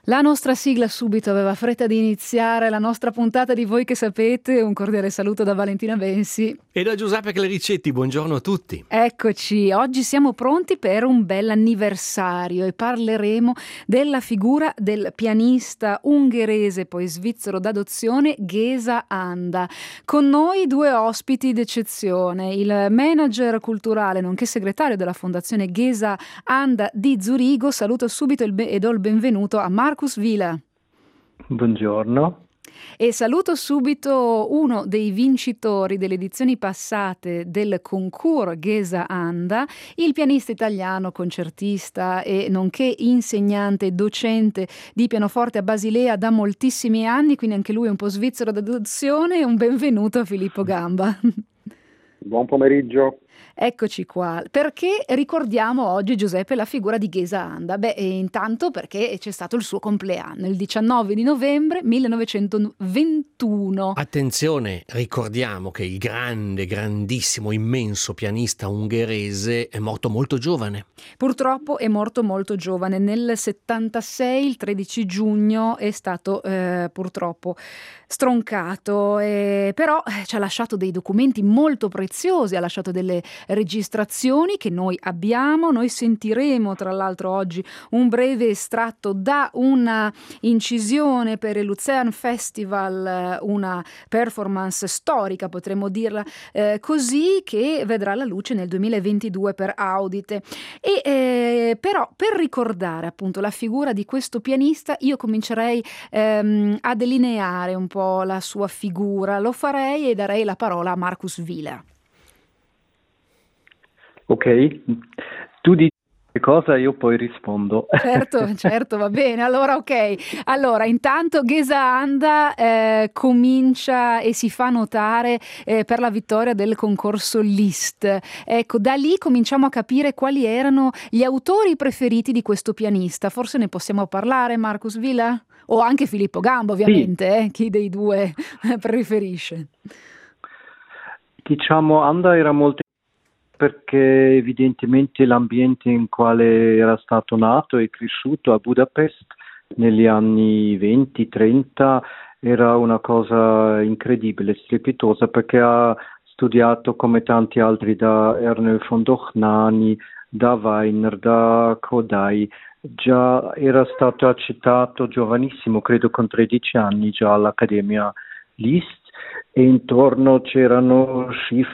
La nostra sigla subito aveva fretta di iniziare la nostra puntata di Voi che sapete. Un cordiale saluto da Valentina Bensi e da Giuseppe Clericetti. Buongiorno a tutti. Eccoci, oggi siamo pronti per un bel anniversario e parleremo della figura del pianista ungherese poi svizzero d'adozione Géza Anda. Con noi due ospiti d'eccezione, il manager culturale nonché segretario della fondazione Géza Anda di Zurigo. Saluto subito e do il benvenuto a Markus Wieler. Buongiorno. E saluto subito uno dei vincitori delle edizioni passate del concours Géza Anda, il pianista italiano, concertista e nonché insegnante e docente di pianoforte a Basilea da moltissimi anni, quindi anche lui è un po' svizzero d'adozione. Un benvenuto a Filippo Gamba. Buon pomeriggio. Eccoci qua. Perché ricordiamo oggi, Giuseppe, la figura di Géza Anda? Intanto perché c'è stato il suo compleanno, il 19 di novembre 1921. Attenzione, ricordiamo che il grandissimo, immenso pianista ungherese è morto molto giovane. Purtroppo è morto molto giovane, nel 76, il 13 giugno, è stato purtroppo stroncato, però ci ha lasciato dei documenti molto preziosi, ha lasciato delle registrazioni che noi abbiamo. Noi sentiremo tra l'altro oggi un breve estratto da una incisione per il Luzern Festival, una performance storica potremmo dirla così, che vedrà la luce nel 2022 per Audite. Però per ricordare appunto la figura di questo pianista io comincerei a delineare un po' la sua figura. Lo farei e darei la parola a Markus Wieler. Ok, tu dici cosa, io poi rispondo. Certo, va bene. Allora, ok. Allora, intanto Géza Anda comincia e si fa notare per la vittoria del concorso Liszt. Ecco, da lì cominciamo a capire quali erano gli autori preferiti di questo pianista. Forse ne possiamo parlare, Markus Wieler? O anche Filippo Gamba, ovviamente, Sì. Chi dei due preferisce? Diciamo, Anda era molto perché evidentemente l'ambiente in quale era stato nato e cresciuto a Budapest negli anni 20-30 era una cosa incredibile, strepitosa, perché ha studiato come tanti altri da Ernő von Dohnányi, da Weiner, da Kodály. Già era stato accettato giovanissimo, credo con 13 anni già all'Accademia Liszt, e intorno c'erano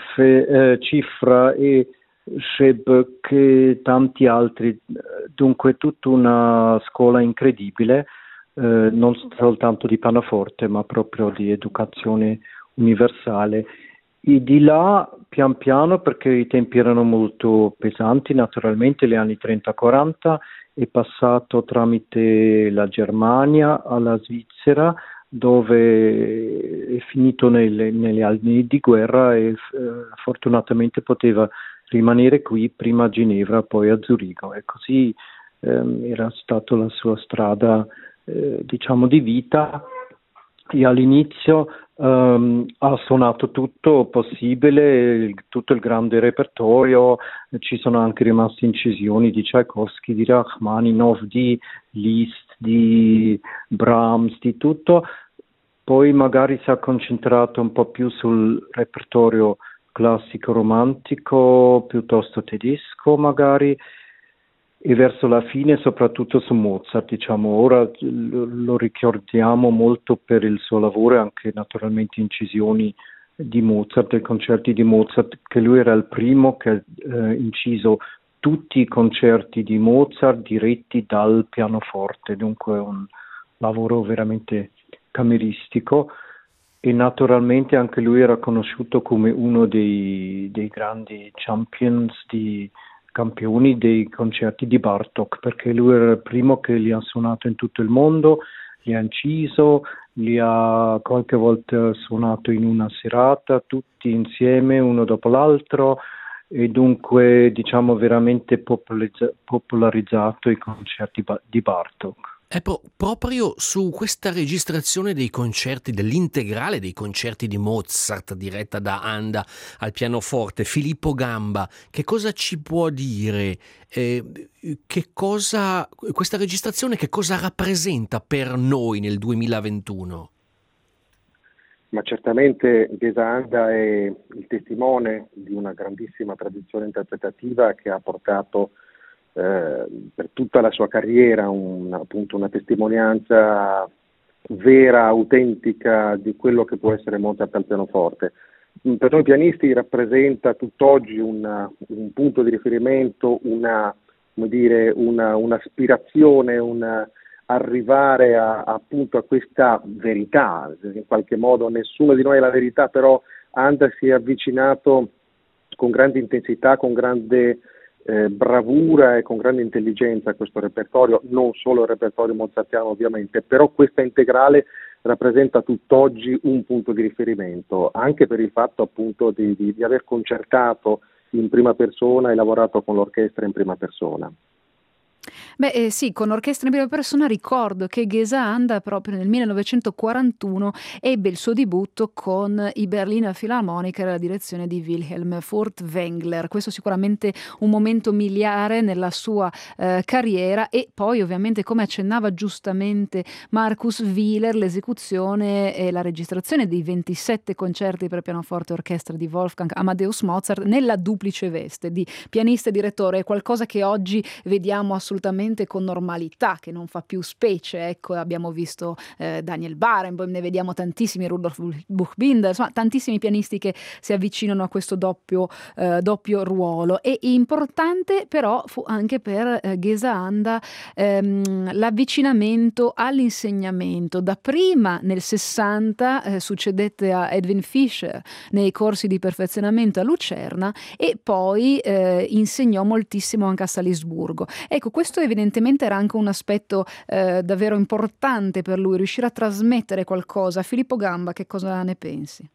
Cifra e Scheibk e tanti altri, dunque tutta una scuola incredibile, non soltanto di pianoforte ma proprio di educazione universale. E di là pian piano, perché i tempi erano molto pesanti, naturalmente gli anni 30-40, è passato tramite la Germania alla Svizzera, dove è finito negli anni di guerra e fortunatamente poteva rimanere qui, prima a Ginevra, poi a Zurigo, e così era stata la sua strada diciamo di vita. E all'inizio ha suonato tutto possibile, tutto il grande repertorio. Ci sono anche rimaste incisioni di Tchaikovsky, di Rachmaninov, di Liszt, di Brahms, di tutto. Poi magari si è concentrato un po' più sul repertorio classico romantico, piuttosto tedesco magari, e verso la fine soprattutto su Mozart. Diciamo, ora lo ricordiamo molto per il suo lavoro e anche naturalmente incisioni di Mozart e concerti di Mozart, che lui era il primo che ha inciso tutti i concerti di Mozart diretti dal pianoforte, dunque un lavoro veramente cameristico. E naturalmente anche lui era conosciuto come uno dei grandi campioni dei concerti di Bartók, perché lui era il primo che li ha suonato in tutto il mondo, li ha inciso, li ha qualche volta suonato in una serata, tutti insieme, uno dopo l'altro, e dunque diciamo veramente popolarizzato i concerti di Bartók. È proprio su questa registrazione dei concerti, dell'integrale dei concerti di Mozart diretta da Anda al pianoforte, Filippo Gamba, che cosa ci può dire? Questa registrazione che cosa rappresenta per noi nel 2021? Ma certamente Gesa Anda è il testimone di una grandissima tradizione interpretativa che ha portato per tutta la sua carriera appunto una testimonianza vera, autentica di quello che può essere Mozart al pianoforte. Per noi pianisti rappresenta tutt'oggi un punto di riferimento, un'aspirazione, arrivare appunto a questa verità. In qualche modo nessuno di noi ha la verità, però Anda si è avvicinato con grande intensità, con grande bravura e con grande intelligenza a questo repertorio, non solo il repertorio mozartiano ovviamente, però questa integrale rappresenta tutt'oggi un punto di riferimento, anche per il fatto appunto di aver concertato in prima persona e lavorato con l'orchestra in prima persona. Beh, sì, con orchestra in prima persona ricordo che Gesa Anda proprio nel 1941 ebbe il suo debutto con i Berliner Philharmoniker alla direzione di Wilhelm Furtwängler. Questo sicuramente un momento miliare nella sua carriera, e poi ovviamente, come accennava giustamente Markus Wieler, l'esecuzione e la registrazione dei 27 concerti per pianoforte e orchestra di Wolfgang Amadeus Mozart nella duplice veste di pianista e direttore. È qualcosa che oggi vediamo assolutamente con normalità, che non fa più specie. Ecco, abbiamo visto Daniel Barenboim, ne vediamo tantissimi, Rudolf Buchbinder, insomma tantissimi pianisti che si avvicinano a questo doppio ruolo. E importante però fu anche per Gesa Anda l'avvicinamento all'insegnamento. Dapprima nel 60 succedette a Edwin Fischer nei corsi di perfezionamento a Lucerna, e poi insegnò moltissimo anche a Salisburgo. Ecco, questo evidentemente era anche un aspetto davvero importante per lui, riuscire a trasmettere qualcosa. Filippo Gamba, che cosa ne pensi?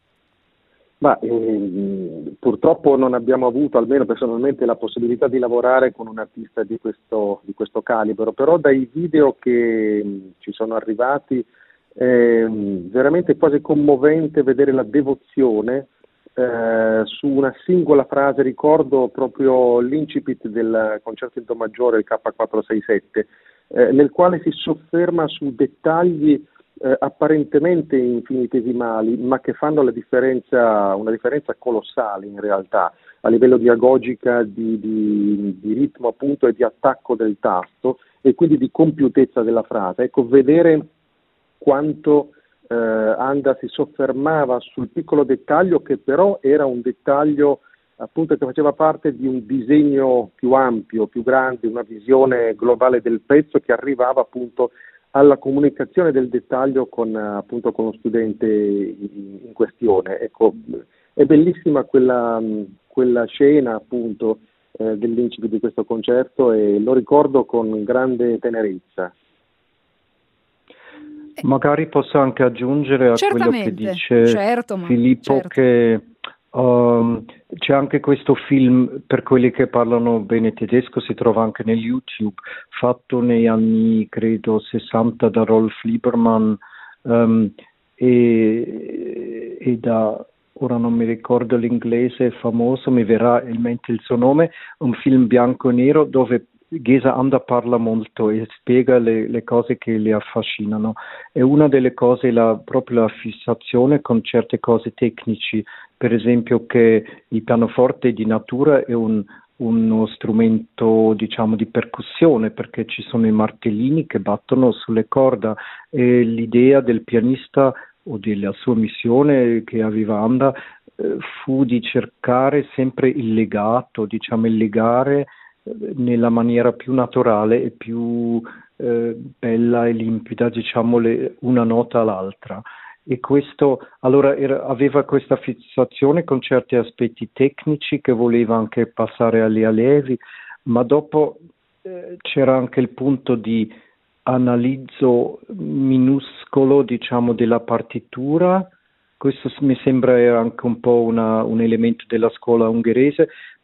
Purtroppo non abbiamo avuto, almeno personalmente, la possibilità di lavorare con un artista di questo calibro, però dai video che ci sono arrivati è veramente quasi commovente vedere la devozione su una singola frase. Ricordo proprio l'incipit del concerto in do maggiore, il K467, nel quale si sofferma su dettagli apparentemente infinitesimali, ma che fanno una differenza colossale in realtà, a livello di agogica, di ritmo appunto e di attacco del tasto, e quindi di compiutezza della frase. Ecco, vedere quanto Anda si soffermava sul piccolo dettaglio, che però era un dettaglio appunto che faceva parte di un disegno più ampio, più grande, una visione globale del pezzo che arrivava appunto alla comunicazione del dettaglio con lo studente in questione. Ecco, è bellissima quella scena appunto dell'incipit di questo concerto, e lo ricordo con grande tenerezza. Magari posso anche aggiungere a quello che dice Filippo, che c'è anche questo film, per quelli che parlano bene tedesco, si trova anche nel YouTube, fatto negli anni credo 60 da Rolf Liebermann, e da, ora non mi ricordo l'inglese famoso, mi verrà in mente il suo nome, un film bianco e nero dove Gesa Anda parla molto e spiega le cose che le affascinano, e una delle cose è proprio la fissazione con certe cose tecnici, per esempio che il pianoforte di natura è uno strumento, diciamo, di percussione, perché ci sono i martellini che battono sulle corda, e l'idea del pianista o della sua missione che aveva Anda fu di cercare sempre il legato, diciamo il legare nella maniera più naturale e più bella e limpida, diciamo, una nota all'altra. E questo allora aveva questa fissazione con certi aspetti tecnici che voleva anche passare agli allievi, ma dopo c'era anche il punto di analizzo minuscolo, diciamo, della partitura. Questo mi sembra era anche un po' un elemento della scuola ungherese,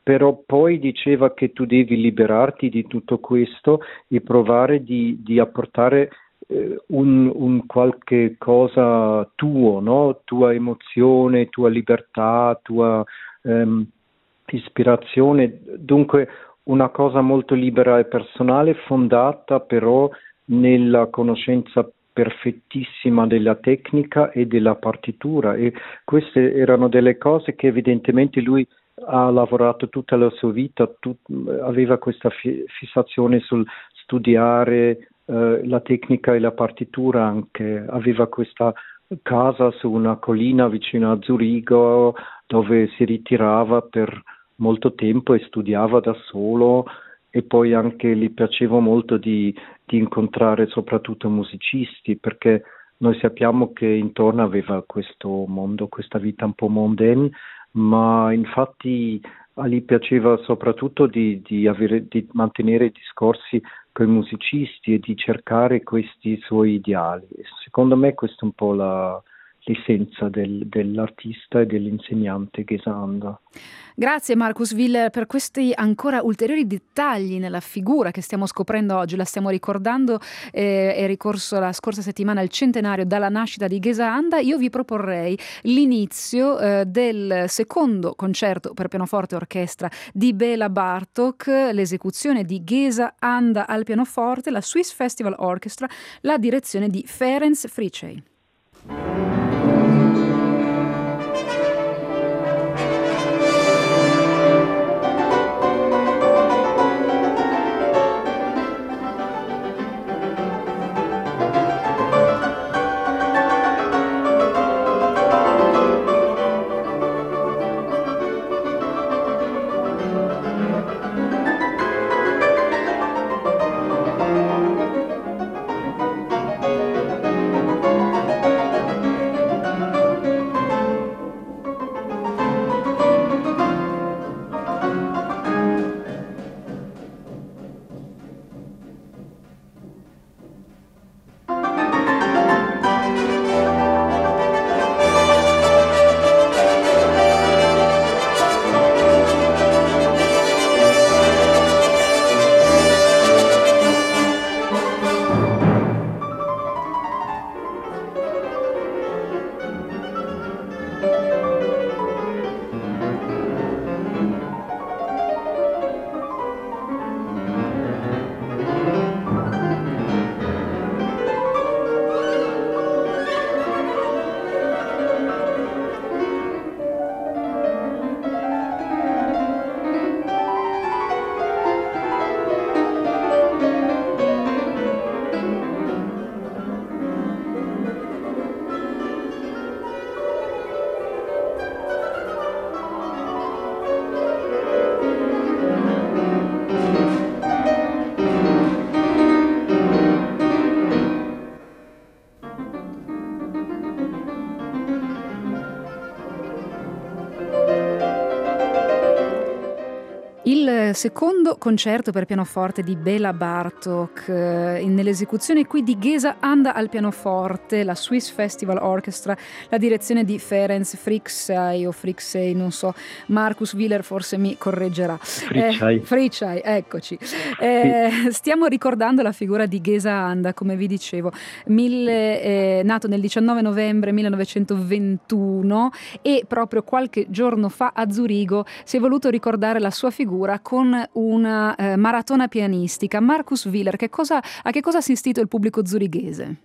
però poi diceva che tu devi liberarti di tutto questo e provare di apportare un qualche cosa tuo, no? Tua emozione, tua libertà, tua ispirazione, dunque una cosa molto libera e personale, fondata però nella conoscenza perfettissima della tecnica e della partitura, e queste erano delle cose che evidentemente lui ha lavorato tutta la sua vita, aveva questa fissazione sul studiare la tecnica e la partitura anche, aveva questa casa su una collina vicino a Zurigo dove si ritirava per molto tempo e studiava da solo, e poi anche gli piaceva molto di incontrare soprattutto musicisti, perché noi sappiamo che intorno aveva questo mondo, questa vita un po' mondaine, ma infatti gli piaceva soprattutto di mantenere discorsi con i musicisti e di cercare questi suoi ideali. Secondo me questa è un po' l'essenza dell'artista e dell'insegnante Gesa Anda. Grazie Markus Willer per questi ancora ulteriori dettagli nella figura che stiamo scoprendo oggi, la stiamo ricordando, è ricorso la scorsa settimana il centenario dalla nascita di Gesa Anda. Io vi proporrei l'inizio del secondo concerto per pianoforte e orchestra di Béla Bartók, l'esecuzione di Gesa Anda al pianoforte, la Swiss Festival Orchestra, la direzione di Ferenc Fricsay. Il secondo concerto per pianoforte di Béla Bartók, nell'esecuzione qui di Gesa Anda al pianoforte, la Swiss Festival Orchestra, la direzione di Ferenc Fricsay o Fricsay, non so, Markus Willer forse mi correggerà. Fricsay, eccoci. Stiamo ricordando la figura di Gesa Anda, come vi dicevo, nato nel 19 novembre 1921, e proprio qualche giorno fa a Zurigo si è voluto ricordare la sua figura con una maratona pianistica. Markus Willer, a che cosa ha assistito il pubblico zurighese?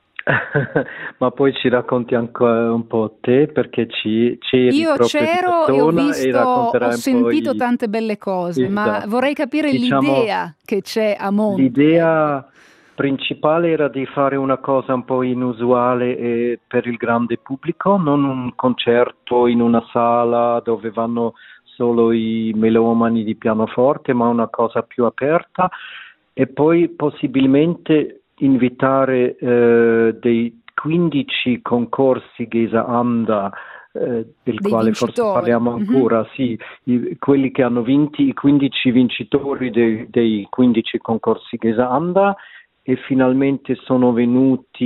Ma poi ci racconti anche un po' te, perché c'eri. Io c'ero e ho sentito tante belle cose, esatto. Ma vorrei capire l'idea che c'è a monte. L'idea principale era di fare una cosa un po' inusuale per il grande pubblico, non un concerto in una sala dove vanno solo i melomani di pianoforte, ma una cosa più aperta, e poi possibilmente invitare dei 15 concorsi Gesa Anda, del quale vincitori. Forse parliamo ancora, sì, quelli che hanno vinto, i 15 vincitori dei 15 concorsi Gesa Anda, e finalmente sono venuti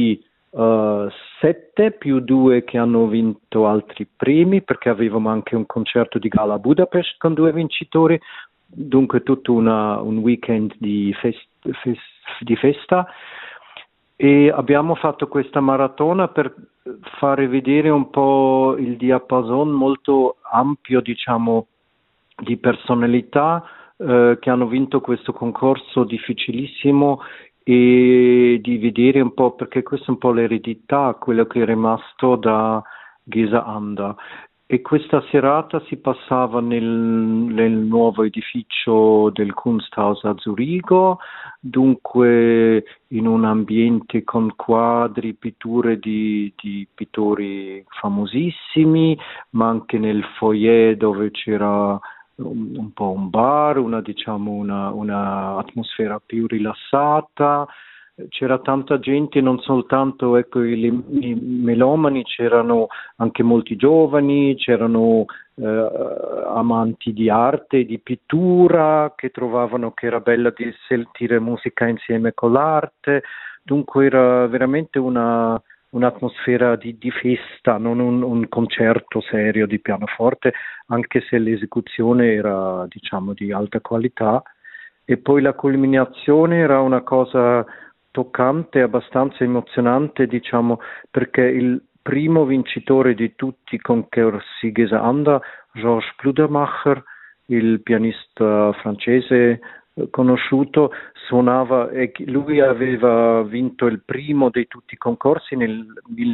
7 più 2 che hanno vinto altri premi, perché avevamo anche un concerto di gala a Budapest con 2 vincitori, dunque tutto un weekend di festa, e abbiamo fatto questa maratona per fare vedere un po' il diapason molto ampio, diciamo, di personalità che hanno vinto questo concorso difficilissimo, e di vedere un po', perché questa è un po' l'eredità, quello che è rimasto da Gesa Anda. E questa serata si passava nel nuovo edificio del Kunsthaus a Zurigo, dunque in un ambiente con quadri, pitture di pittori famosissimi, ma anche nel foyer dove c'era un po' un bar, una atmosfera più rilassata. C'era tanta gente, non soltanto i melomani, c'erano anche molti giovani, c'erano amanti di arte e di pittura che trovavano che era bella di sentire musica insieme con l'arte, dunque era veramente un'atmosfera di festa, non un concerto serio di pianoforte, anche se l'esecuzione era, diciamo, di alta qualità. E poi la culminazione era una cosa toccante, abbastanza emozionante, diciamo, perché il primo vincitore di tutti i concorsi Gesa Anda, Georges Pludermacher, il pianista francese conosciuto, suonava, e lui aveva vinto il primo di tutti i concorsi nel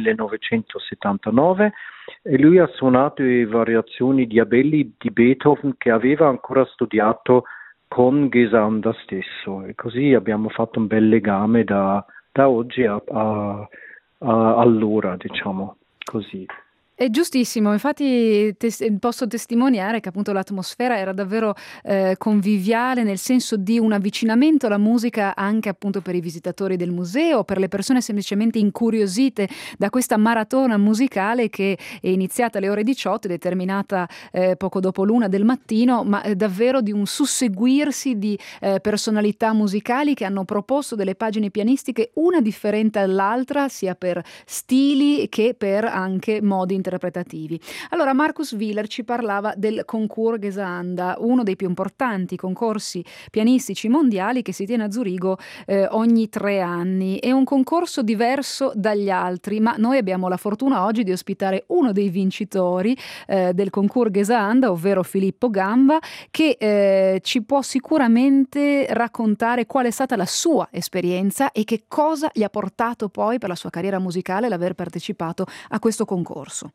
1979, e lui ha suonato le variazioni di Abelli di Beethoven che aveva ancora studiato con Gesa Anda stesso, e così abbiamo fatto un bel legame da oggi a allora, diciamo così. È giustissimo, infatti posso testimoniare che appunto l'atmosfera era davvero conviviale, nel senso di un avvicinamento alla musica anche appunto per i visitatori del museo, per le persone semplicemente incuriosite da questa maratona musicale che è iniziata alle ore 18 e terminata poco dopo l'1 del mattino, ma davvero di un susseguirsi di personalità musicali che hanno proposto delle pagine pianistiche una differente all'altra, sia per stili che per anche modi interpretativi. Allora Markus Wieler ci parlava del Concours Gesa Anda, uno dei più importanti concorsi pianistici mondiali che si tiene a Zurigo ogni 3 anni. È un concorso diverso dagli altri, ma noi abbiamo la fortuna oggi di ospitare uno dei vincitori del Concours Gesa Anda, ovvero Filippo Gamba, che ci può sicuramente raccontare qual è stata la sua esperienza e che cosa gli ha portato poi per la sua carriera musicale l'aver partecipato a questo concorso.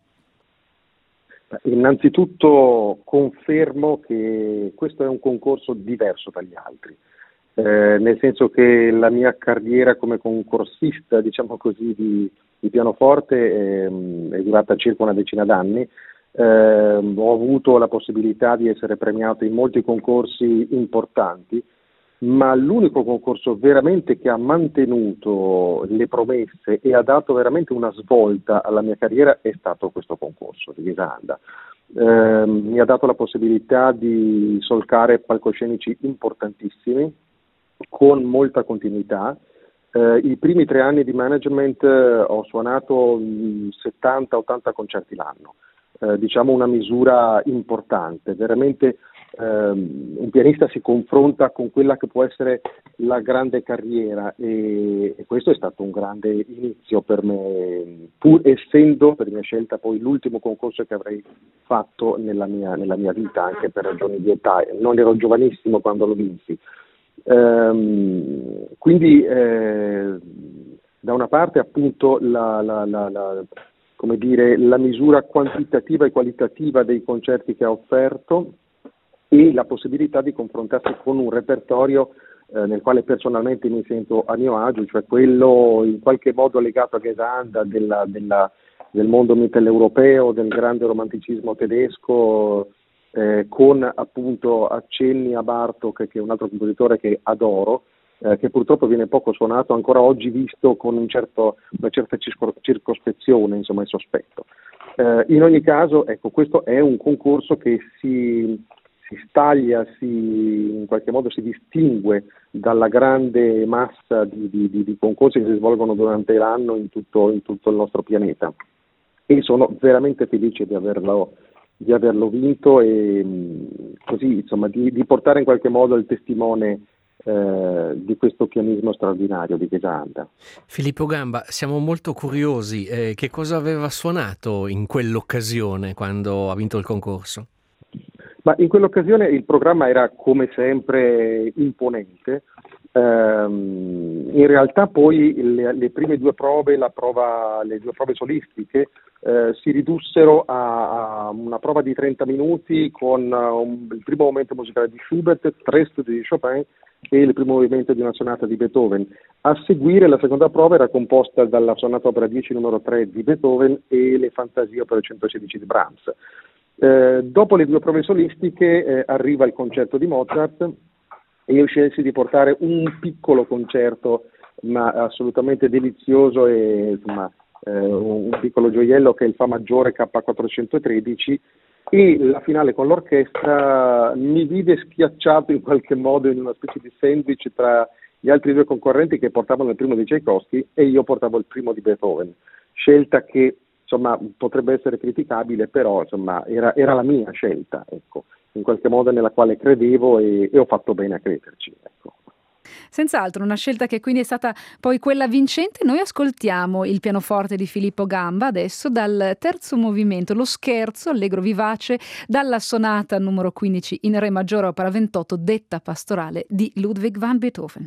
Innanzitutto confermo che questo è un concorso diverso dagli altri, nel senso che la mia carriera come concorsista, diciamo così, di pianoforte è durata circa una decina d'anni. Ho avuto la possibilità di essere premiato in molti concorsi importanti, ma l'unico concorso veramente che ha mantenuto le promesse e ha dato veramente una svolta alla mia carriera è stato questo concorso di Gesa Anda. Mi ha dato la possibilità di solcare palcoscenici importantissimi con molta continuità. I primi 3 anni di management ho suonato 70-80 concerti l'anno, diciamo una misura importante, veramente. Un pianista si confronta con quella che può essere la grande carriera, e questo è stato un grande inizio per me, pur essendo per mia scelta poi l'ultimo concorso che avrei fatto nella mia vita, anche per ragioni di età. Non ero giovanissimo quando lo vinsi, quindi da una parte appunto come dire, la misura quantitativa e qualitativa dei concerti che ha offerto, e la possibilità di confrontarsi con un repertorio nel quale personalmente mi sento a mio agio, cioè quello in qualche modo legato a Gesa Anda del mondo mitteleuropeo, del grande romanticismo tedesco, con appunto accenni a Bartók, che è un altro compositore che adoro, che purtroppo viene poco suonato, ancora oggi visto con una certa circospezione, insomma, e sospetto. In ogni caso, ecco, questo è un concorso che si si staglia, in qualche modo si distingue dalla grande massa di concorsi che si svolgono durante l'anno in tutto il nostro pianeta. E sono veramente felice di averlo vinto e così, insomma, di portare in qualche modo il testimone di questo pianismo straordinario di Gesa Anda. Filippo Gamba, siamo molto curiosi, che cosa aveva suonato in quell'occasione quando ha vinto il concorso? Ma in quell'occasione il programma era come sempre imponente. In realtà poi le prime due prove, le due prove solistiche, si ridussero a una prova di 30 minuti con il primo movimento musicale di Schubert, 3 studi di Chopin e il primo movimento di una sonata di Beethoven. A seguire la seconda prova era composta dalla sonata opera 10 numero 3 di Beethoven e le fantasie opera 116 di Brahms. Dopo le due prove solistiche arriva il concerto di Mozart e io scelsi di portare un piccolo concerto ma assolutamente delizioso e insomma un piccolo gioiello che è il Fa maggiore K413, e la finale con l'orchestra mi vide schiacciato in qualche modo in una specie di sandwich tra gli altri due concorrenti che portavano il primo di Tchaikovsky e io portavo il primo di Beethoven, scelta che insomma potrebbe essere criticabile, però insomma era la mia scelta, ecco, in qualche modo nella quale credevo e ho fatto bene a crederci, ecco. Senz'altro, una scelta che quindi è stata poi quella vincente. Noi ascoltiamo il pianoforte di Filippo Gamba adesso dal terzo movimento, lo scherzo allegro vivace, dalla sonata numero 15 in re maggiore opera 28 detta pastorale di Ludwig van Beethoven.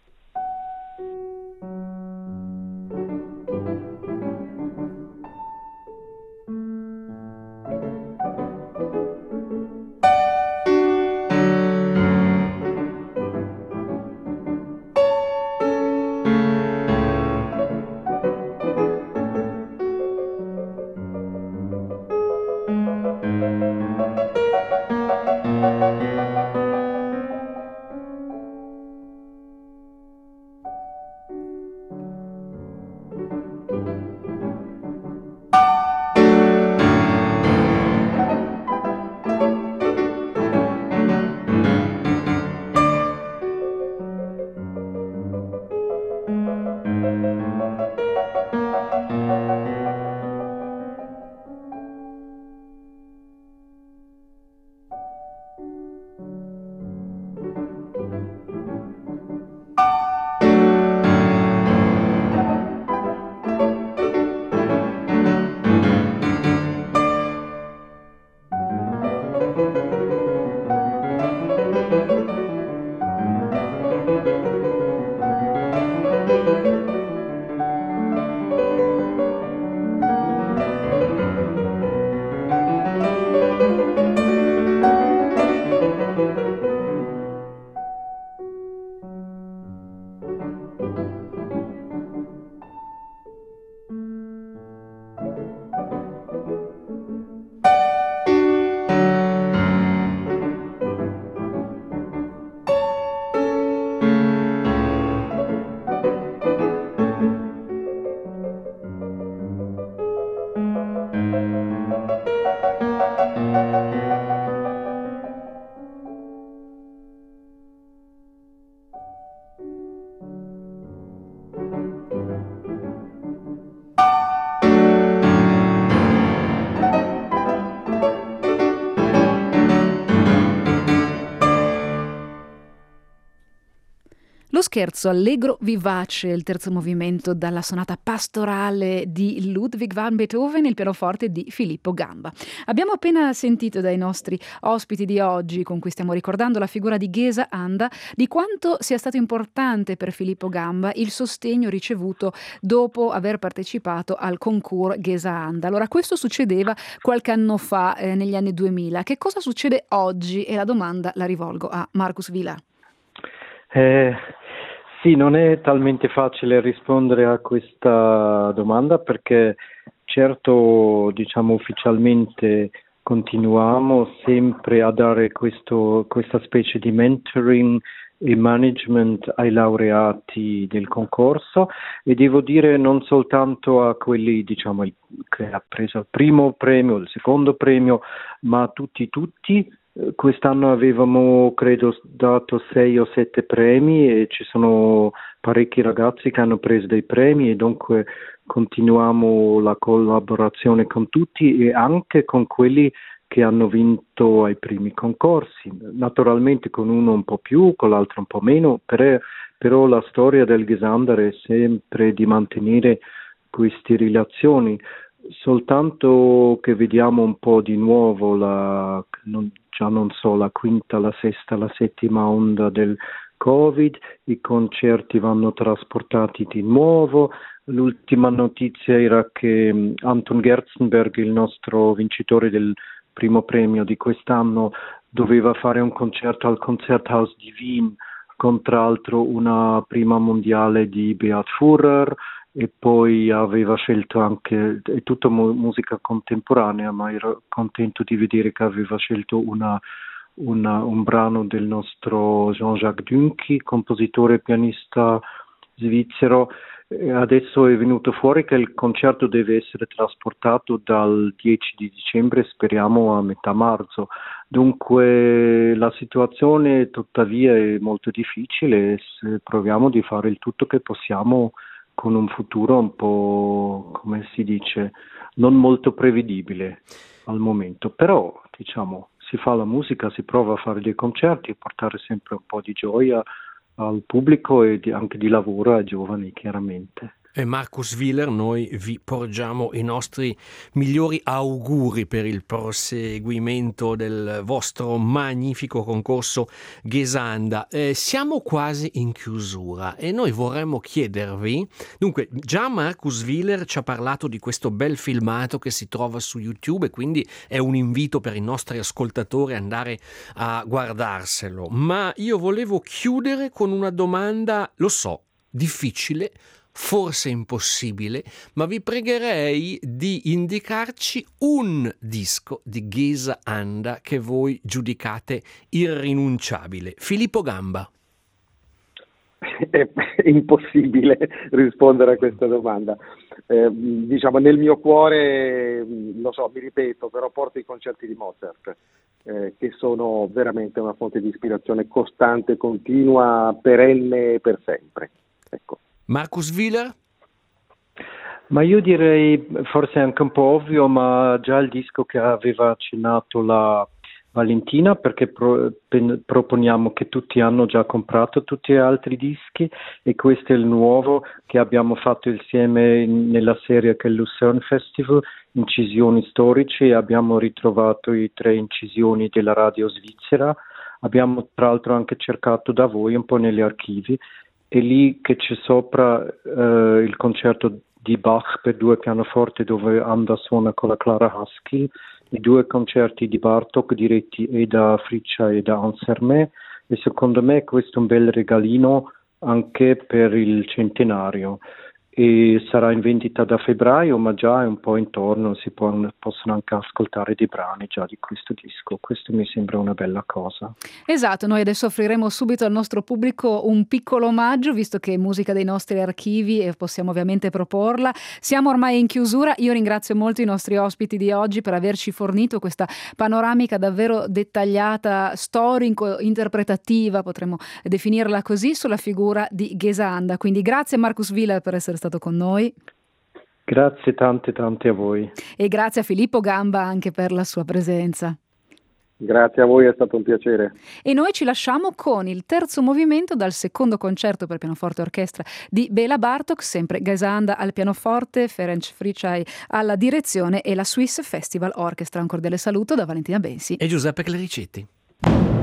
Lo scherzo allegro vivace, il terzo movimento dalla sonata pastorale di Ludwig van Beethoven, il pianoforte di Filippo Gamba. Abbiamo appena sentito dai nostri ospiti di oggi, con cui stiamo ricordando la figura di Gesa Anda, di quanto sia stato importante per Filippo Gamba il sostegno ricevuto dopo aver partecipato al concours Gesa Anda. Allora, questo succedeva qualche anno fa, negli anni 2000. Che cosa succede oggi? E la domanda la rivolgo a Marcus Vila. Sì, non è talmente facile rispondere a questa domanda perché certo, diciamo ufficialmente continuiamo sempre a dare questa specie di mentoring e management ai laureati del concorso e devo dire non soltanto a quelli che ha preso il primo premio, il secondo premio, ma a tutti Quest'anno avevamo, credo, dato 6 o 7 premi e ci sono parecchi ragazzi che hanno preso dei premi e dunque continuiamo la collaborazione con tutti e anche con quelli che hanno vinto ai primi concorsi. Naturalmente con uno un po' più, con l'altro un po' meno, però la storia del Gesander è sempre di mantenere queste relazioni. Soltanto che vediamo un po' di nuovo la quinta, la sesta, la settima onda del Covid, i concerti vanno trasportati di nuovo. L'ultima notizia era che Anton Gerstenberg, il nostro vincitore del primo premio di quest'anno, doveva fare un concerto al Concerthaus di Wien, con tra l'altro una prima mondiale di Beat Führer, e poi aveva scelto anche, è tutta musica contemporanea, ma ero contento di vedere che aveva scelto un brano del nostro Jean-Jacques Dünki, compositore e pianista svizzero. Adesso è venuto fuori che il concerto deve essere trasportato dal 10 di dicembre, speriamo a metà marzo. Dunque la situazione tuttavia è molto difficile e proviamo di fare il tutto che possiamo con un futuro un po', come si dice, non molto prevedibile al momento. Però, diciamo, si fa la musica, si prova a fare dei concerti e portare sempre un po' di gioia al pubblico e anche di lavoro ai giovani, chiaramente. E Markus Wieler, noi vi porgiamo i nostri migliori auguri per il proseguimento del vostro magnifico concorso Gesanda. Siamo quasi in chiusura e noi vorremmo chiedervi, dunque già Markus Wieler ci ha parlato di questo bel filmato che si trova su YouTube e quindi è un invito per i nostri ascoltatori ad andare a guardarselo, ma io volevo chiudere con una domanda, lo so, difficile, forse impossibile, ma vi pregherei di indicarci un disco di Gesa Anda che voi giudicate irrinunciabile. Filippo Gamba. È impossibile rispondere a questa domanda. Diciamo, nel mio cuore, lo so, mi ripeto, però porto i concerti di Mozart, che sono veramente una fonte di ispirazione costante, continua, perenne per sempre. Ecco. Markus Wieler? Ma io direi, forse anche un po' ovvio, ma già il disco che aveva accennato la Valentina, perché proponiamo che tutti hanno già comprato tutti gli altri dischi e questo è il nuovo che abbiamo fatto insieme nella serie che è il Lucerne Festival, incisioni storici, e abbiamo ritrovato i 3 incisioni della radio svizzera. Abbiamo tra l'altro anche cercato da voi un po' negli archivi. E lì che c'è sopra il concerto di Bach per 2 pianoforti dove Anda suona con la Clara Husky, i 2 concerti di Bartók diretti e da Friccia e da Ansermet, e secondo me questo è un bel regalino anche per il centenario e sarà in vendita da febbraio, ma già è un po' intorno, possono anche ascoltare dei brani già di questo disco. Questo mi sembra una bella cosa. Esatto, noi adesso offriremo subito al nostro pubblico un piccolo omaggio, visto che è musica dei nostri archivi e possiamo ovviamente proporla. Siamo ormai in chiusura, io ringrazio molto i nostri ospiti di oggi per averci fornito questa panoramica davvero dettagliata, storico-interpretativa, potremmo definirla così, sulla figura di Gesa Anda. Quindi grazie Markus Wieler per essere stato con noi. Grazie tante a voi. E grazie a Filippo Gamba anche per la sua presenza. Grazie a voi, è stato un piacere. E noi ci lasciamo con il terzo movimento dal secondo concerto per pianoforte e orchestra di Béla Bartók, sempre Gesa Anda al pianoforte, Ferenc Fricsay alla direzione e la Swiss Festival Orchestra. Un cordiale saluto da Valentina Bensi e Giuseppe Clericetti.